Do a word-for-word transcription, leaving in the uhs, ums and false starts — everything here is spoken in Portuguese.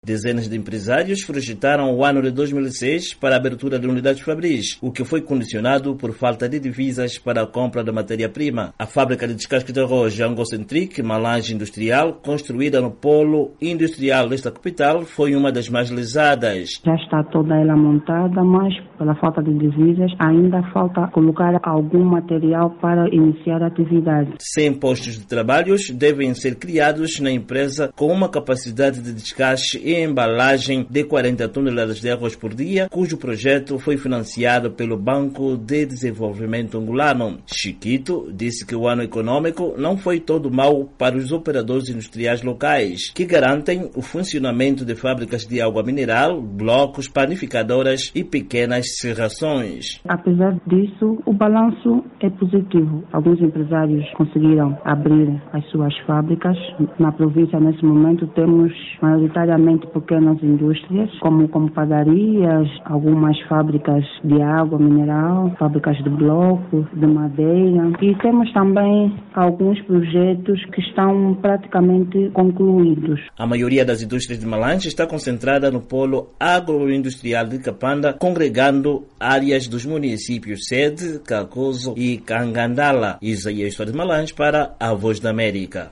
Dezenas de empresários projetaram o ano de dois mil e seis para a abertura de unidades fabris, o que foi condicionado por falta de divisas para a compra da matéria-prima. A fábrica de descasque de arroz Angocentric, Malange Industrial, construída no polo industrial desta capital, foi uma das mais lesadas. Já está toda ela montada, mas pela falta de divisas ainda falta colocar algum material para iniciar a atividade. cem postos de trabalho devem ser criados na empresa com uma capacidade de descasque e embalagem de quarenta toneladas de arroz por dia, cujo projeto foi financiado pelo Banco de Desenvolvimento Angolano. Chiquito disse que o ano econômico não foi todo mau para os operadores industriais locais, que garantem o funcionamento de fábricas de água mineral, blocos, panificadoras e pequenas serrações. Apesar disso, o balanço é positivo. Alguns empresários conseguiram abrir as suas fábricas. Na província, nesse momento, temos maioritariamente pequenas indústrias, como, como padarias, algumas fábricas de água mineral, fábricas de bloco, de madeira, e temos também alguns projetos que estão praticamente concluídos. A maioria das indústrias de Malange está concentrada no polo agroindustrial de Kapanda, congregando áreas dos municípios Sede, Kakuzo e Kangandala. Isaías de Malange para a Voz da América.